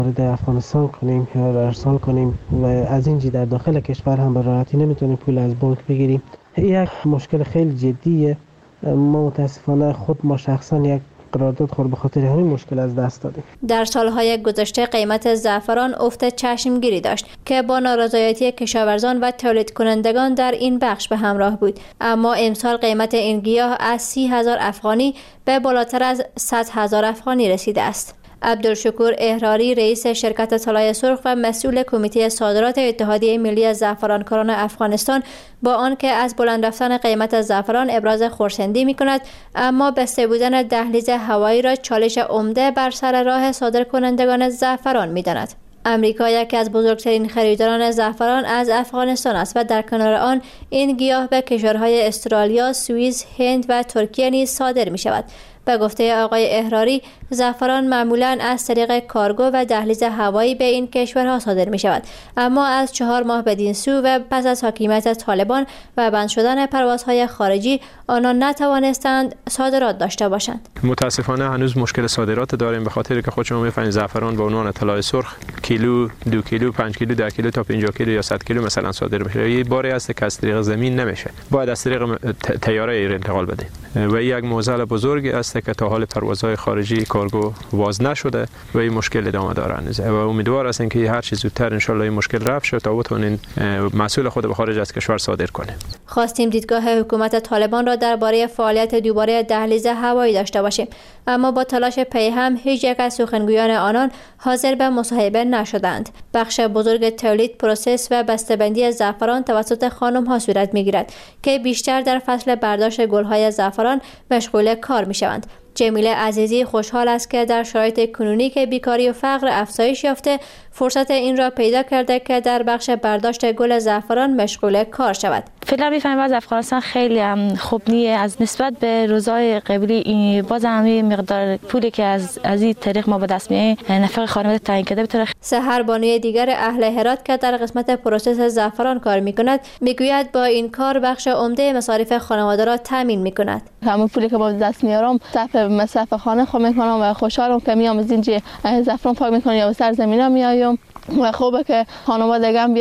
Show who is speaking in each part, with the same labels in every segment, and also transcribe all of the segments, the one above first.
Speaker 1: وارد افغانستان کنیم یا ارسال کنیم و از اینجا در داخل کشور هم به راحتی نمیتونیم پول از بانک بگیریم. یک مشکل خیلی جدیه. ما متاسفانه ما شخصا یک قرارداد خود به خاطر همین مشکل از دست دادیم.
Speaker 2: در سالهای گذشته قیمت زعفران افت چشمگیری داشت که با نارضایتی کشاورزان و تولید کنندگان در این بخش به همراه بود. اما امسال قیمت این گیاه از 30,000 افغانی به بالاتر از 100,000 افغانی رسیده است. عبدالشکور احراری رئیس شرکت طلای سرخ و مسئول کمیته صادرات اتحادیه ملی زعفرانکاران افغانستان با آنکه از بلند رفتن قیمت زعفران ابراز خرسندی می‌کند، اما بسته بودن دهلیز هوایی را چالش عمده بر سر راه صادرکنندگان زعفران می‌داند. امریکا یکی از بزرگترین خریداران زعفران از افغانستان است و در کنار آن این گیاه به کشورهای استرالیا، سوئیس، هند و ترکیه نیز صادر می‌شود. به گفته آقای احراری، زعفران معمولاً از طریق کارگو و دهلیز هوایی به این کشورها صادر می شود، اما از 4 ماه بدین سو و پس از حاکمیت طالبان و بند شدن پروازهای خارجی آنان نتوانستند صادرات داشته باشند.
Speaker 3: متاسفانه هنوز مشکل صادرات داریم، به خاطر که خود شما می‌فهمید زعفران به عنوان طلای سرخ کیلو، 2 کیلو، 5 کیلو، 10 کیلو تا 50 کیلو یا 100 کیلو مثلا صادر میشه. یه باری است که از طریق زمین نمیشه، باید از طریق طیاره ایر انتقال بده و یک معضل بزرگ است که تا حال پروازهای خارجی کارگو واز نشده و این مشکل ادامه داره و امیدوار هستیم که هر چه زودتر ان شاء الله این مشکل رفع شه تا بتونین محصول خود به خارج از کشور صادر کنیم.
Speaker 2: خواستیم دیدگاه حکومت طالبان را درباره فعالیت دوباره دهلیز هوایی داشته باشیم، اما با تلاش پی هم هیچ یک از سخنگویان آنان حاضر به مصاحبه نشدند. بخش بزرگ تولید، پروسس و بسته‌بندی زعفران توسط خانم‌ها صورت می‌گیرد که بیشتر در فصل برداشت گل‌های زعفران مشغول کار می‌شوند. جمیله عزیزی خوشحال است که در شرایط کنونی که بیکاری و فقر افزایش یافته فرصت این را پیدا کرده که در بخش برداشت گل زعفران مشغول کار شود.
Speaker 4: فعلا می‌فهمم از افغانستان خیلی خوب نیه از نسبت به روزهای قبلی، باز هم مقدار پولی که از این طریق ما به دست میاریم نفع خانواده تعیین کرده بتونه.
Speaker 2: سحر بانوی دیگر اهل هرات که در قسمت پروسس زعفران کار می‌کند میگوید با این کار بخش عمده مصارف خانواده را تامین می‌کند.
Speaker 5: همون پولی که با دست میارم صرف مصرف خانه خود میکنم و خوشحالم که میام از اینجا زعفران پاک میکنم یا سر زمینا میایم و خوبه که خانواده دگم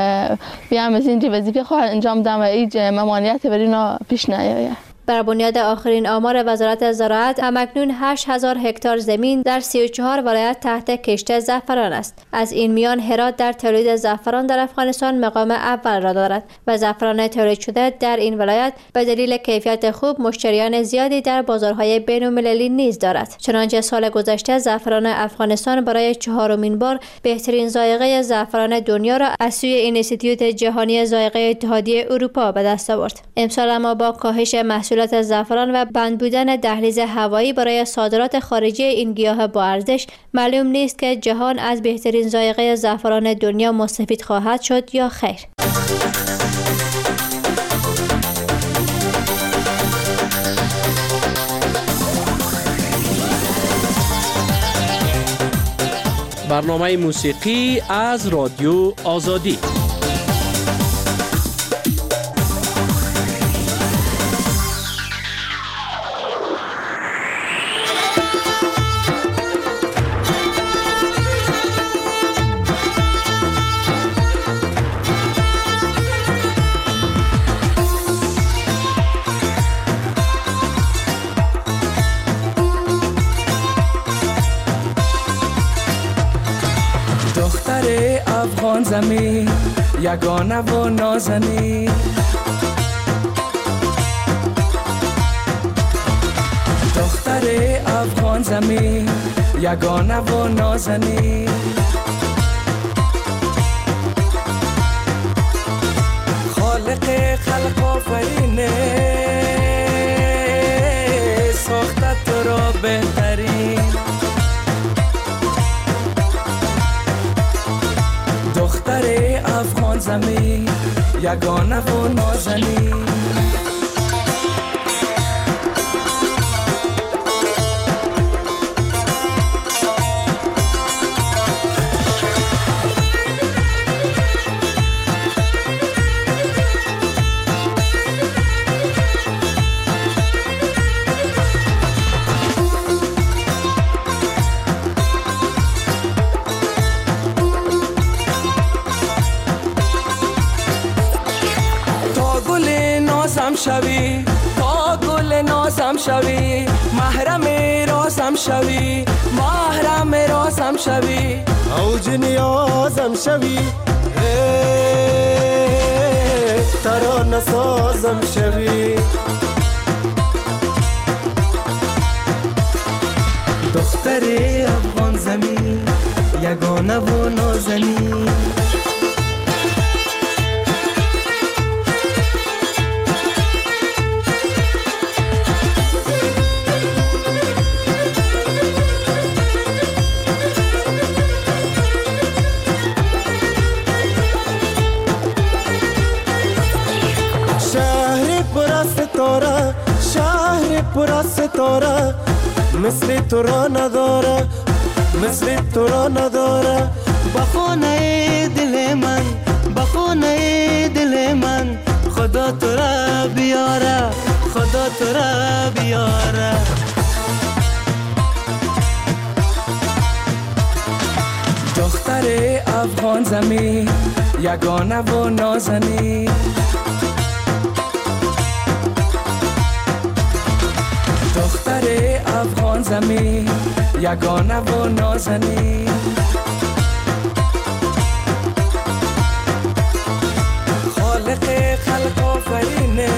Speaker 5: بیام از اینجا وظیفه خود انجام دم و هیچ ممانعتی بر اینا پیش نیاید.
Speaker 2: بر بنیاد آخرین آمار وزارت زراعت همکنون 8,000 هکتار زمین در 34 ولایت تحت کشت زعفران است. از این میان هرات در تولید زعفران در افغانستان مقام اول را دارد و زعفران تولید شده در این ولایت به دلیل کیفیت خوب مشتریان زیادی در بازارهای بین‌المللی نیز دارد. چنانچه سال گذشته زعفران افغانستان برای 4مین بار بهترین ذائقه زعفران دنیا را از سوی اینستیتوت جهانی ذائقه اتحادیه اروپا به دست آورد. امسال اما با کاهش محصولات زعفران و بند بودن دهلیز هوایی برای صادرات خارجی این گیاه با ارزش معلوم نیست که جهان از بهترین ذائقه زعفران دنیا مستفید خواهد شد یا خیر.
Speaker 6: برنامه موسیقی از رادیو آزادی.
Speaker 7: افغان زمین یگانه و نازنین، دختر افغان زمین یگانه و نازنین، خالق خلق آفرینه ساخته تو را بهترین، دختر افغان زمین یگانه و نازنین. شوی، تا گل نازم شوی، محرم رازم شوی، محرم رازم شوی،
Speaker 8: اوج نیازم شوی، ترانه سازم شوی.
Speaker 7: دختر افغان زمین یگانه و نازنین،
Speaker 8: شهر پر ستاره، مثل تو را نداره، مثل تو را نداره.
Speaker 7: بخونه دل من، بخونه دل من، خدا تو را بیاره، خدا تو را بیاره. دختر افغان زمین یگانه و نازنین، دختر افغان زمین یگانه و نازنین، خالق خلق آفرینه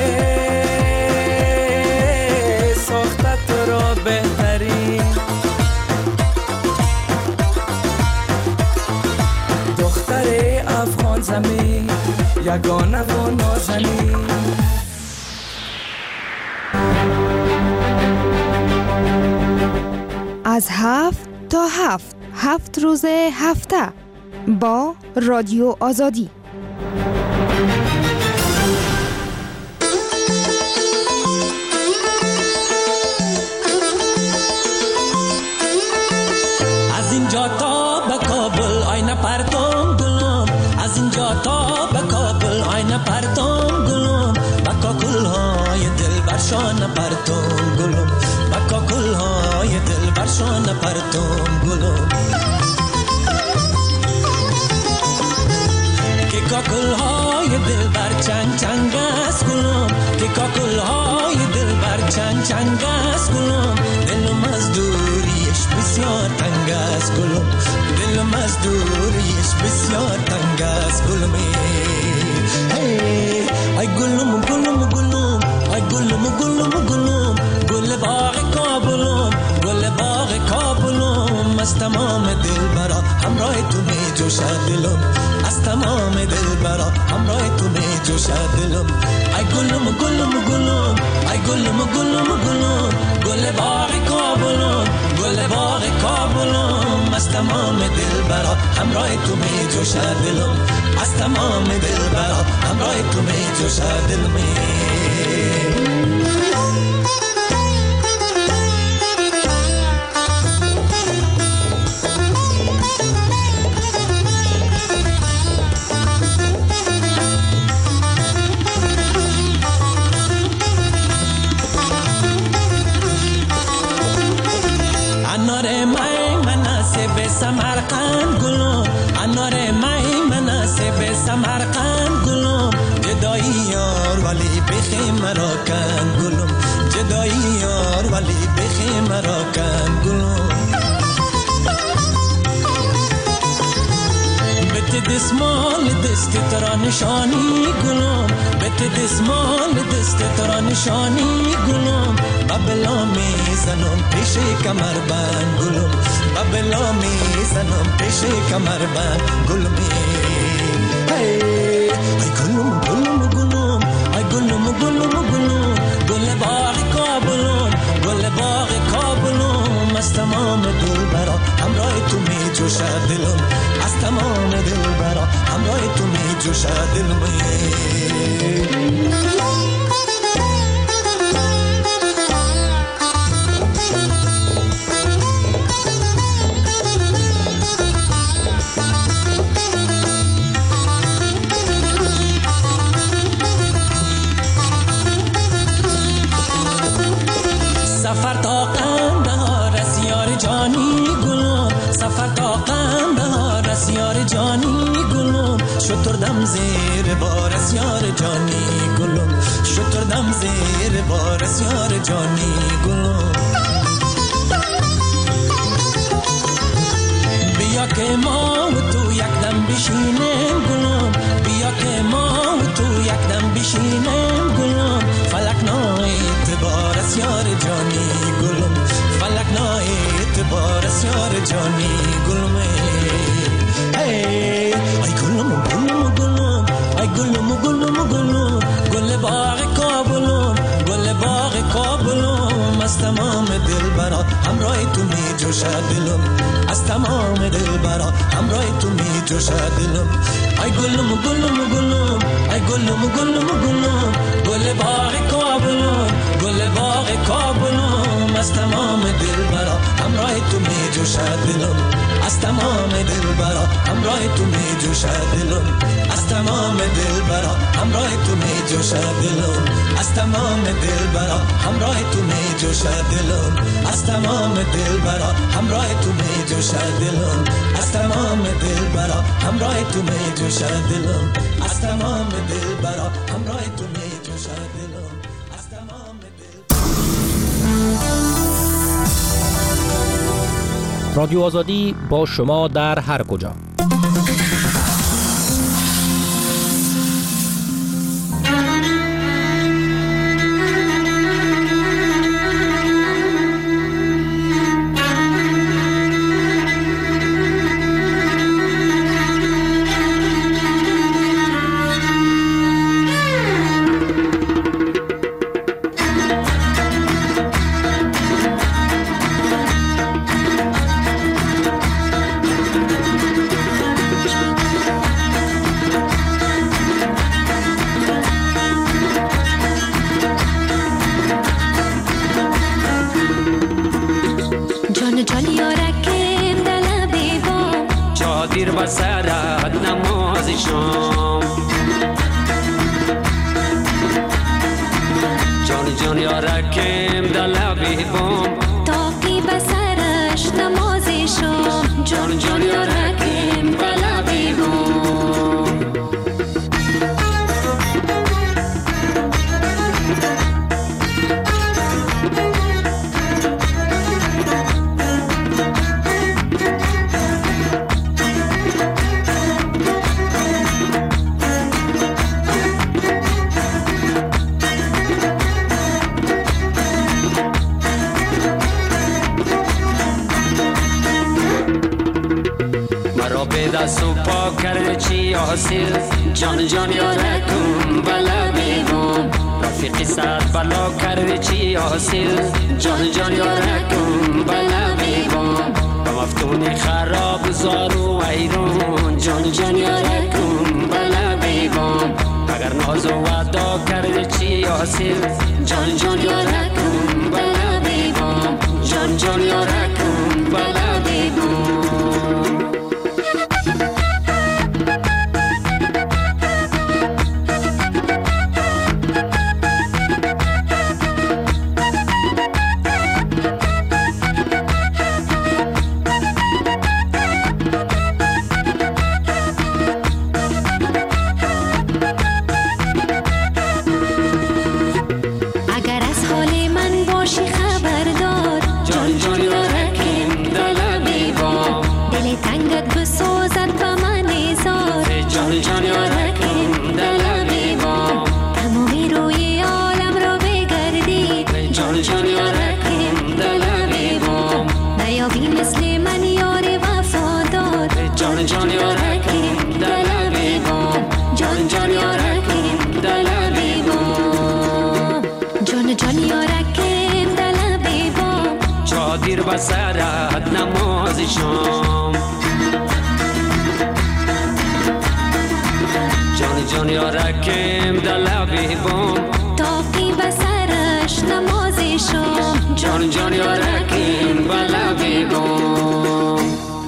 Speaker 7: ساخته تو را بهترین. دختر افغان زمین یگانه و نازنین.
Speaker 9: از 7 تا 7 روز هفته با رادیو آزادی.
Speaker 10: از اینجا تا به کابل آینه پرتم گلم، از اینجا تا به کابل آینه پرتم گلم، با کاکل‌های دل برشان پرتم گلم، با کاکل‌های دل برشان پرتم گلم. که کاکل‌های دل بر چنگ چنگ است گلم، که کاکل‌های دل بر چنگ چنگ است گلم. دلم از دوریش بسیار تنگ است گلم، دلم از دوریش بسیار تنگ است گلم. ای گلم گلم گلم، ای گلم گلم گلم، گل باغ کابلم، گل باغ کابلم. از تمام دل برا همراه تو می جوشد دلم، از تمام دل برا همراه تو می جوشد دلم. ای گلم گلم گلم، ای گلم گلم گلم، گل باغ کابلم، گل باغ کابلم. از تمام دل برا همراه تو می جوشد دلم، از تمام دل برا همراه تو می جوشد دلم. انار مای مناسب سمرقند گلم، انار مای مناسب سمرقند گلم. جدایی یار ولی بخی مرا کن گلم، جدایی یار ولی بخی مرا کن گلم. بت دسمال دست ترا نشانی گلم، بت دسمال دست ترا نشانی گلم. بابلا می زنم پیش کمر بند گلم، بابلا می زنم پیش کمر بند گلم. ای گلم گلم گلم، ای گلم گلم گلم، گل باغ کابلم، گل باغ کابلم. از تمام دل برا همراه تو می جوشد دلم، از تمام دل برا همراه تو می جوشد دلم. سفر تا قندهار از یار جانی گلم، سفر تا قندهار از یار جانی گلم. شتردم زیر بارس یار جانی گلم شتردم زیر بارس یار جانی گلم بیا که ما و تو یک دم بشینیم گلم بیا که ما و تو یک دم بشینیم گلم فلک نای اعتبارس یار جانی گلم فلک نای اعتبارس یار جانی گلم ای گلم گلم گلم ای گلم گلم گلم گل باغ کابلم گل باغ کابلم از تمام دل برا همراه تو می جوشد دلم از تمام دل برا همراه تو می جوشد دلم ای گلم گلم گلم ای گلم گلم گلم گل باغ کابلم گل باغ کابلم از تمام دل برا همراه تو می جوشد دلم از تمام دل برا همراه تو می جوشد دلم از تمام دل برا همراه تو می جوشد دلم از تمام دل برا همراه تو می جوشد دلم از تمام دل برا همراه تو می جوشد دلم از تمام دل برا همراه تو می جوشد دلم از تمام دل برا همراه تو می جوشد دلم از تمام دل.
Speaker 11: رادیو آزادی با شما در هر کجا.
Speaker 12: دستو پاک کرده چی حاصل جان جان یارکم بلا بیگم رفیقی صد بلا کرده چی حاصل جان جان یارکم بلا بیگم با مفتونی خراب زارو ایرون جان جان یارکم بلا بیگم اگر ناز و وعدا کرده چی حاصل جان جان یارکم بلا بیگم جان جان یارکم بلا بیگم دیر بسرت نماز شام جان جان یارکم دلبی بام
Speaker 13: تاقی بسرش نماز شام
Speaker 12: جان جان یارکم بلبی بام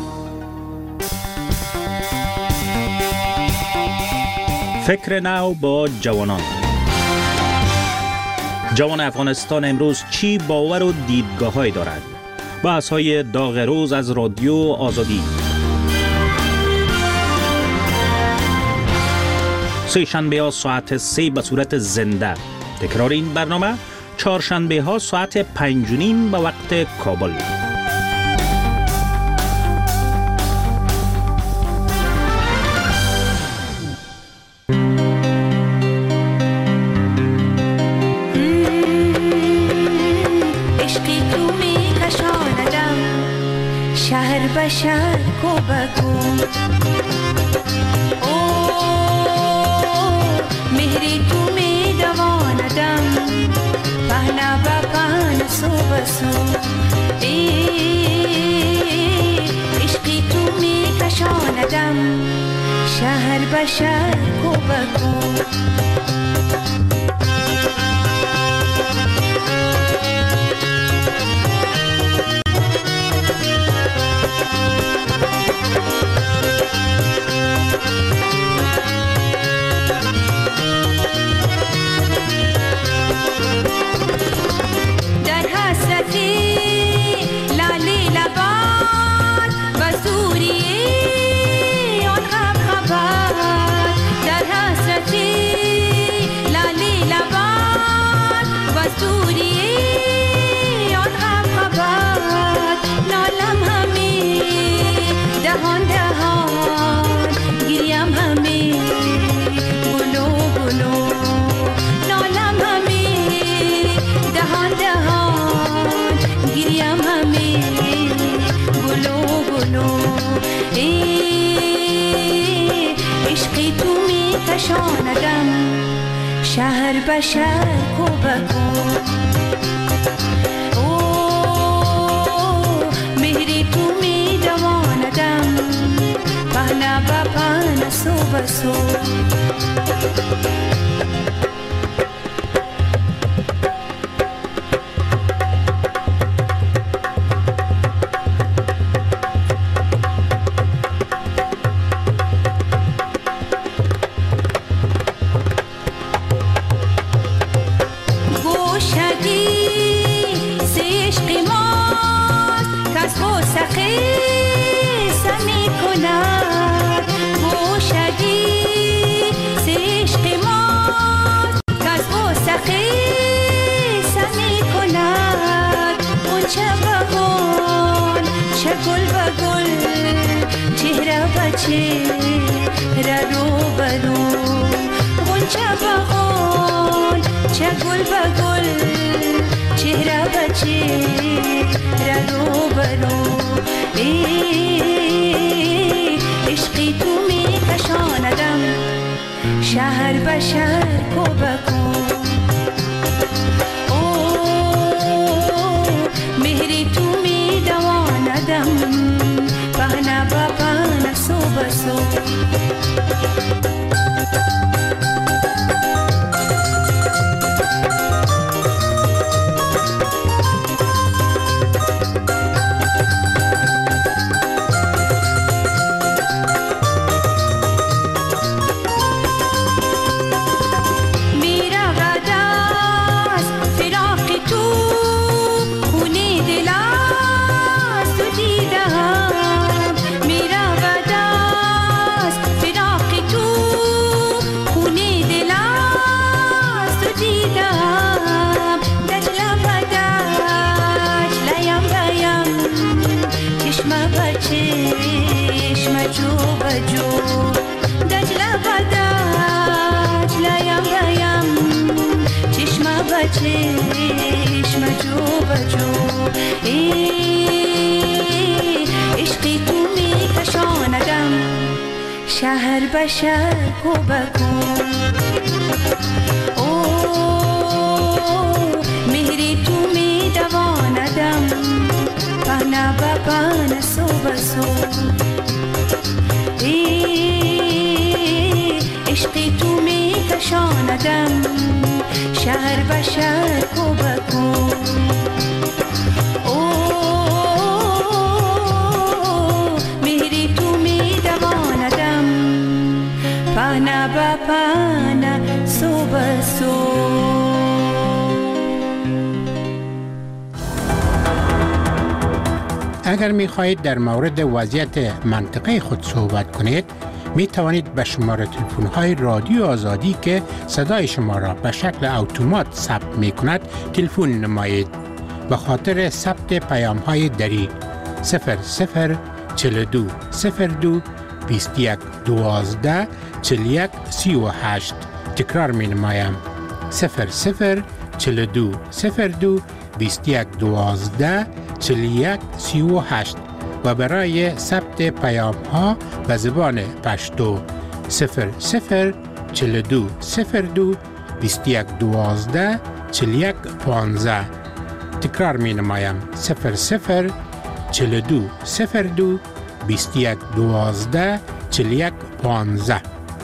Speaker 14: فکر نو با جوانان. جوان افغانستان امروز چی باور و دیدگاه‌هایی دارد؟ بحث‌های داغ روز از رادیو آزادی. سه شنبه ها ساعت 3 به صورت زنده. تکرار این برنامه چهارشنبه ها ساعت 5:30 به وقت کابل.
Speaker 13: شهر به شهر کو بگو مهری تو می دواندم پهنا با پهن سو بسو عشقی تو می کشاندم شهر به شهر کو بگو کشاندم شهر به شهر کو بگو مهری تو می دواندم پهنا با پهن سو بسو عشقی تو می کشاندم شهر به شهر کو بگو مهری تو می دواندم پهنا با پهن سو بسو چشم جو بجو عشقی تو می کشاندم شهر به شهر کو بگو مهری تو می دواندم پهنا با پهن سو بسو عشقی تو می کشاندم شهر به شهر کو بگو مهری تو می دواندم پهنا با پهن سو بسو
Speaker 15: اگر می خواهید در مورد وضعیت منطقه خود صحبت کنید می توانید به شماره تلفن های رادیو آزادی که صدای شما را به شکل اتومات ثبت می کند تلفن نمایید. به خاطر ثبت پیام های دری 00 42 02 21 12 41 38. تکرار می نمایم 00 42 02 21 12 41 38 و برای ثبت پیام ها به زبان پشتو 00 42 02 21 12 41 15. تکرار می نمایم 00 42 02 21 12 41 15.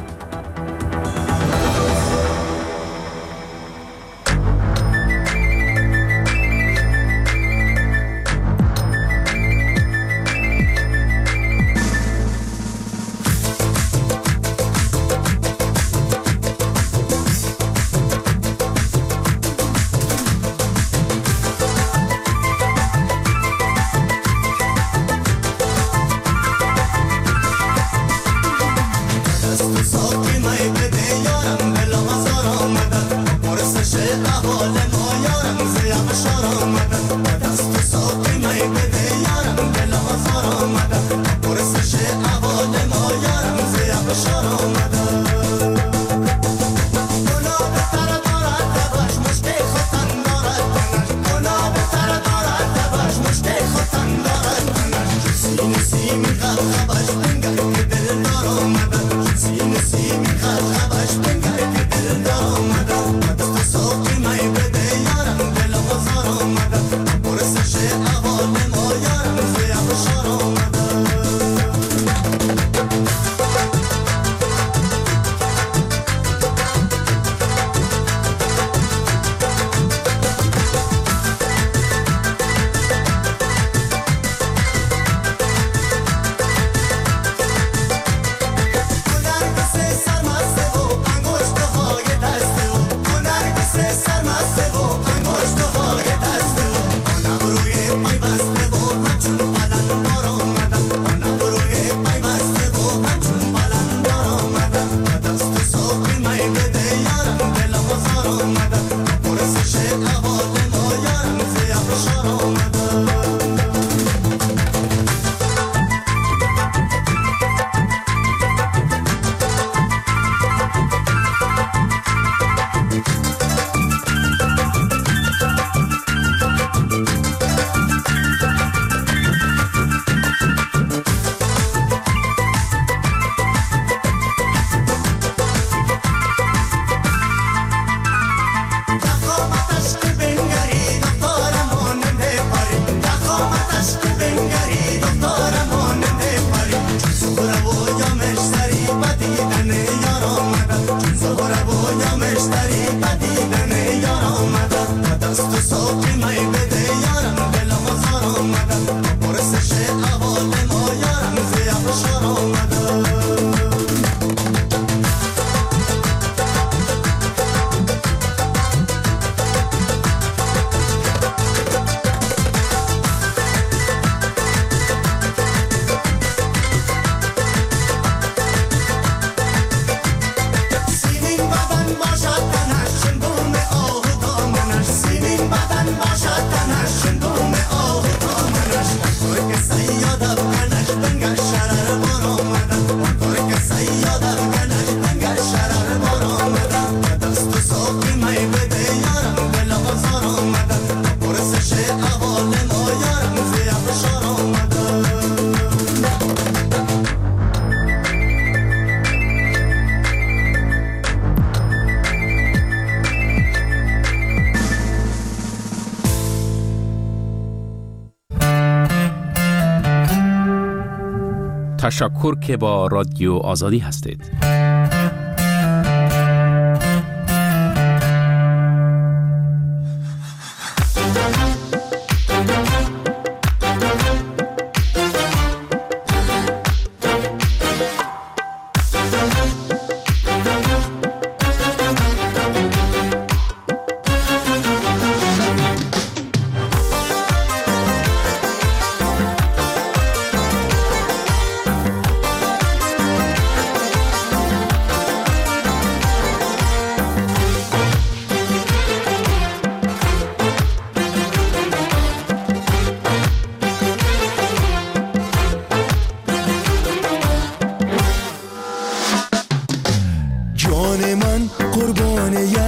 Speaker 16: تشکر که با رادیو آزادی هستید.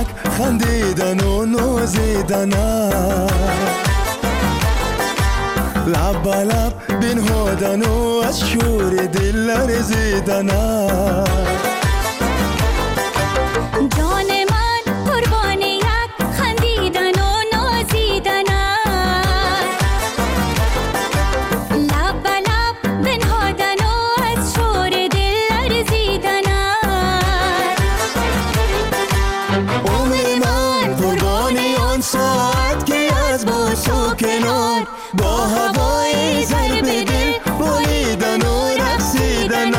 Speaker 8: یک خندیدن و نازیدن لب به لب بنهادن و از شور دل لرزیدن
Speaker 13: جان من قربان یک خندیدن و نازیدن لب به لب بنهادن و از شور دل لرزیدن
Speaker 8: عمر من قربان آن ساعت که از بوس و کنار با هوای ضرب دل بالیدن و رقصیدن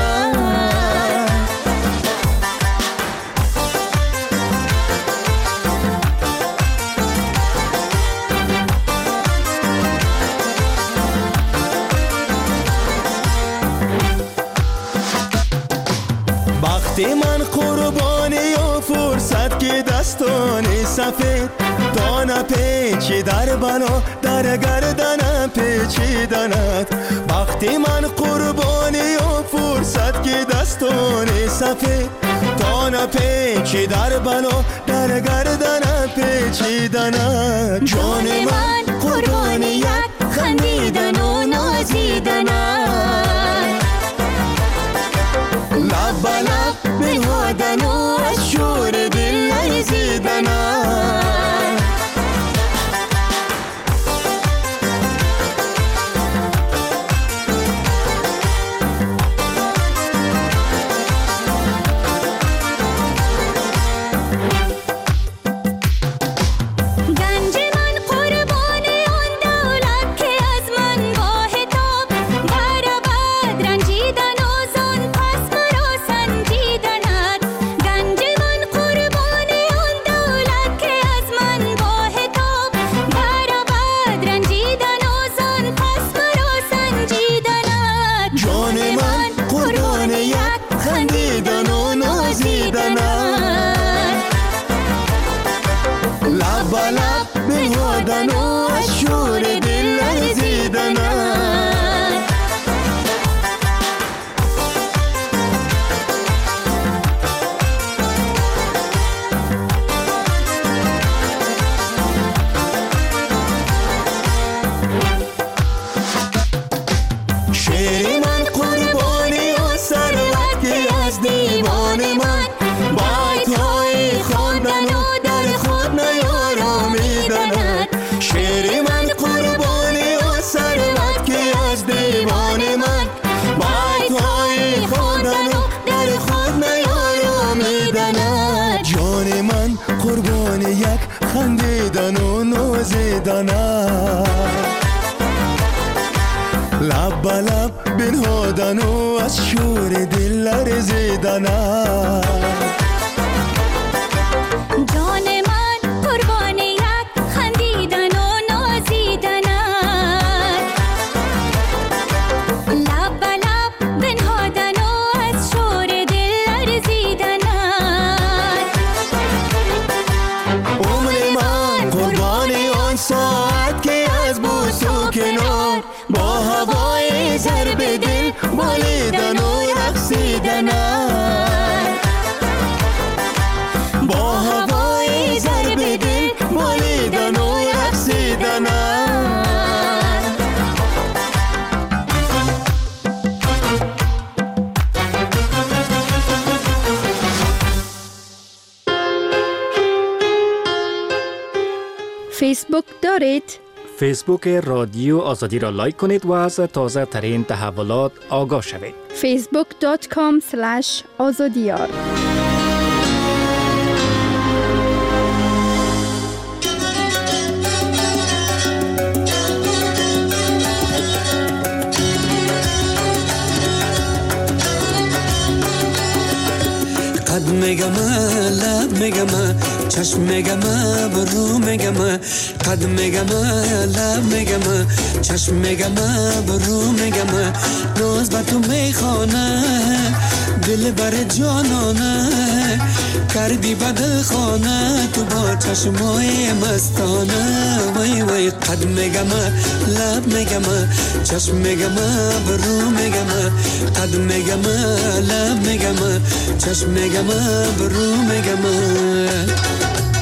Speaker 8: وقتی من قربانی و فرصت که دستانی سفید دانه پیچی در بنا در گردنم پیچیدنت وقتی من قربانی و فرصت که دستانی سفید دانه پیچی در بنا در گردنم پیچیدنت جان من قربانی یک خندیدن و نازیدن لب به لب بنهادن و از شور دل لرزیدن خندیدن و نازیدن لب به لب بنهادن و از شور دل لرزیدن
Speaker 13: جان من قربان یک خندیدن و نازیدن لب به لب بنهادن و از شور دل لرزیدن
Speaker 8: ساعت که از بوس و کنار با هوای ضرب دل بالیدن و رقصیدن با هوای ضرب دل بالیدن و رقصیدن
Speaker 9: فیسبوک دارید؟
Speaker 11: فیسبوک رادیو آزادی را لایک کنید و از تازه ترین تحولات آگاه شوید.
Speaker 9: facebook.com/azadiyar
Speaker 10: قد میگم لب میگم چشم میگم برو میگم قد میگم لب میگم چشم میگم برو میگم روز با تو میخوانه دل بر جانانه کردی بدل خانه تو با چشمای مستانه وای وای قد میگم لب میگم چشم میگم برو میگم قد میگم لب میگم چشم میگم برو میگم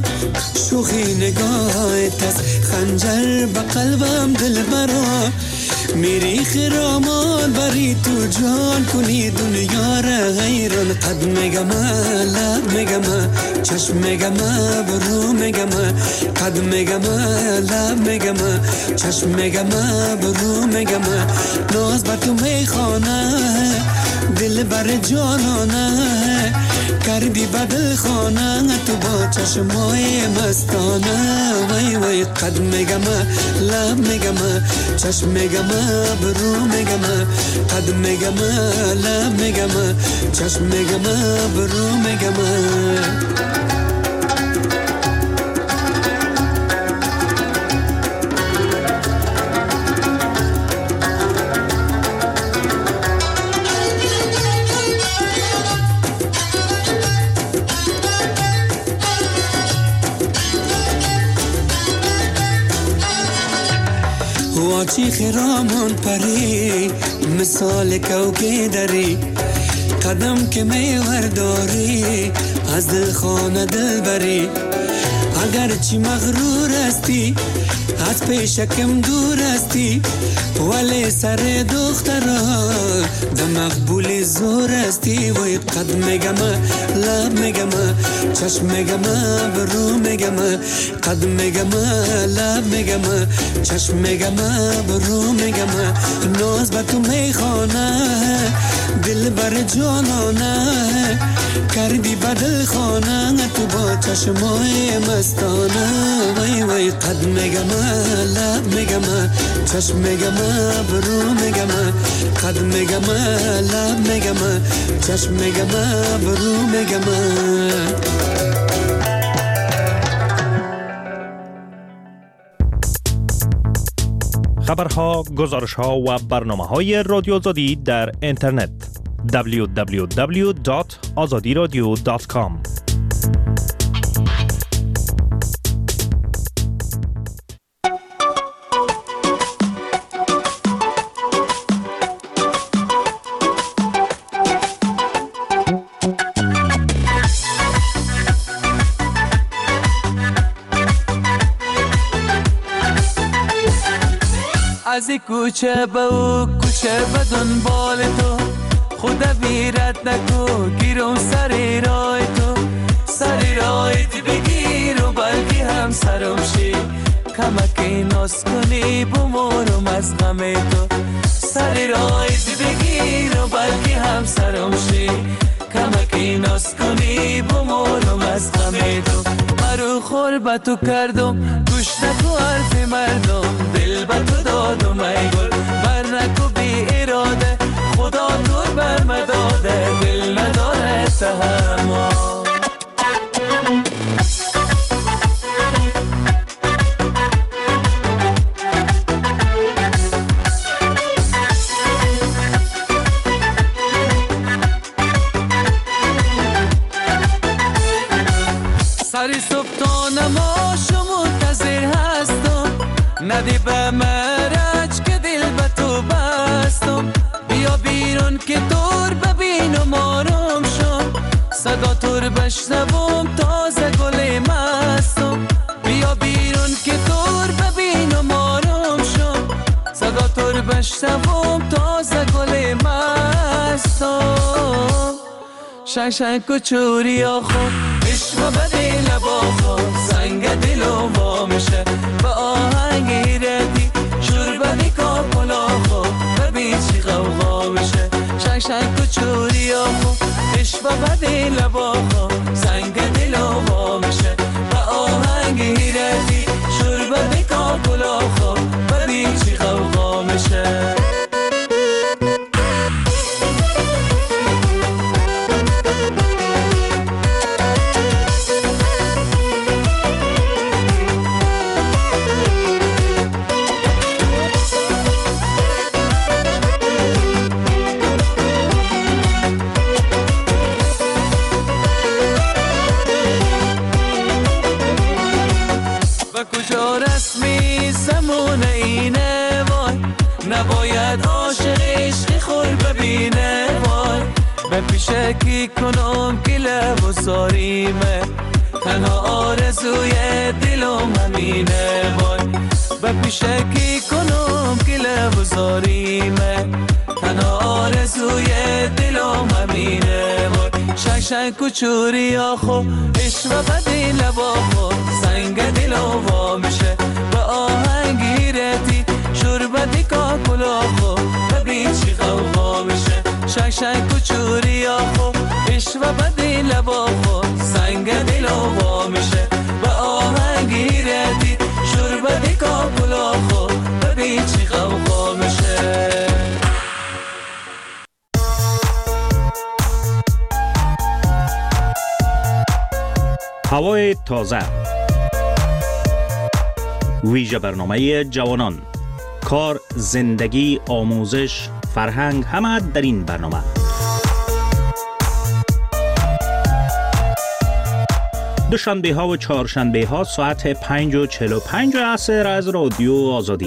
Speaker 7: شوخی نگاهت از خنجر به قلبم دل برا میری خرامان بری تو جان کنی دنیا را غیران قد میگم لب میگم چشم میگم برو میگم قد میگم لب میگم چشم میگم برو میگم ناز بر تو میخوانه دل بر جانانه کردی بدل خانه تو با چشمای مستانه وای وای قد میگم لب میگم چشم میگم برو میگم قد میگم لب میگم چشم میگم برو میگم واچی خرامان پری مثال کوکی داری قدم که میورداری از دل خانه دل بری اگر چی مغرور استی از پیشکم دور استی ولی سر دخترا ده مقبول زور استی وی قد میگم لب میگم چشم میگم برو میگم قد میگم لب میگم چشم میگم برو میگم ناز به تو میخوانه دل بر جانانه کردی بدل خانه تو با چشمای مستانه وای وای قد میگم لب میگم چشم میگم برو میگم قد میگم لب میگم چشم میگم برو میگم
Speaker 14: خبرها، گزارشها و برنامه‌های رادیو آزادی در اینترنت www.azadiradio.com
Speaker 7: از کوچه به او کوچه به دنبال تو خدا بیرت نکو گیرم سر رای تو سر رای تی بگیر و بلکه هم سرم شی کمکی ناز کنی بمورم از غم تو سر رای تی بگیر و بلکه هم سرم شی کمکی ناز کنی بمورم از غم تو مرو خور به تو کردم گوش نکو حرف مردم دل به تو دادم ای گل بر نکو بی اراده خدا تو بر مداده دل نداره تحمل سری صبح تا نماشو منتظر هستم ندی به مرج که دل به تو بستم بیا بیرون که دور ببینم آرام شم صدا تور بشنوم تازه گل مستم بیا بیرون که دور ببینم آرام شم صدا تور بشنوم تازه گل مستم شنگ کچوری آخو عشق بدی لبا خود سنگ دلو با میشه با آهنگ ایردی شور بدی کاپلا خود ببین چی غوغا میشه شنگ کچوری آخو عشق بدی لبا خود سنگ دلو با میشه با آهنگ ایردی شور بدی کاپلا خود ببین چی غوغا میشه نباید عاشق عشقی خور ببینه وای به پیشکی کنم که لب و ساریمه
Speaker 17: تنها آرزوی دلم همینه وای به پیشکی کنم که لبزاریمه تنها آرزوی دلم همینه وای شک کچوری آخو عشق و بدی لبا خو سنگ دلم وا میشه به آهنگیرتی شربتی کاکلا خو ببین چی غوغا میشه شک کچوری آخو عشق و بدی لبا خو سنگ دلم وا میشه به آهنگیرتی شربتی کاکلا خو ببین چی غوغا میشه
Speaker 14: هوای تازه ویژه برنامه جوانان کار، زندگی، آموزش، فرهنگ همه در این برنامه دوشنبه ها و چهارشنبه ها ساعت 5:45 عصر از رادیو آزادی.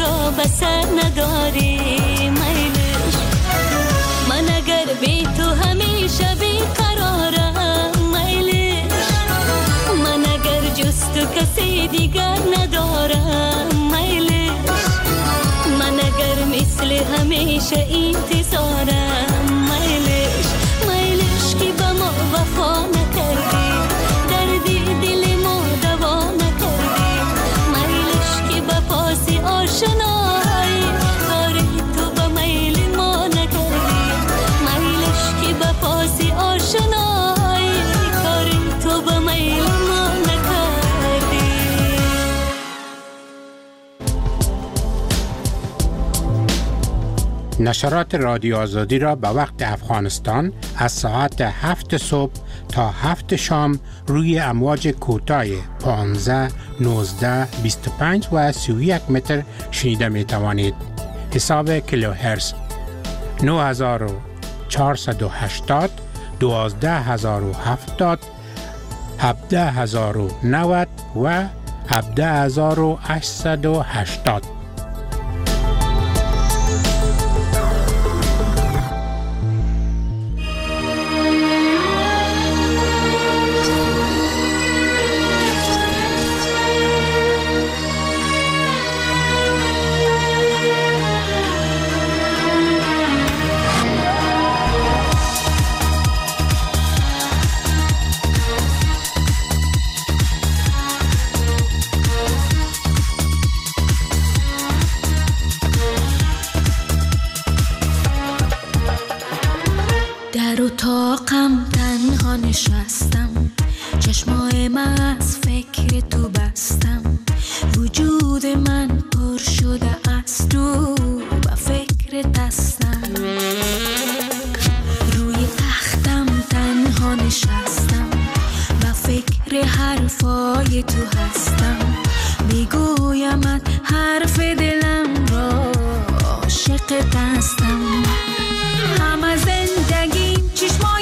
Speaker 18: بسر نداری میلش من اگر بی تو هم
Speaker 13: جای دیگر ندارم میلش، من اگر مثل همیشه انتظارم میلش، میلش که به ما وفا نکردی، دردی دل ما دوا نکردی، میلش که به پاس آشنایی کاری تو به میل ما نکردی، میلش که به پاس آشنایی کاری تو به میل ما نکردی.
Speaker 15: نشرات رادیو آزادی را به وقت افغانستان از ساعت 7 صبح تا 7 شام روی امواج کوتاه 15 19 25 و 31 متر شنیده می توانید. حساب کیلوهرتز 9480 12070 17090 و 17880.
Speaker 13: در اتاقم تنها نشستم، چشمایم از فکر تو بستم، وجود من پر شده از تو و فکر دستم، روی تختم تنها نشستم و فکر حرفای تو هستم، میگویمت حرف دلم را عاشق دستم، همه زندگیم چشمای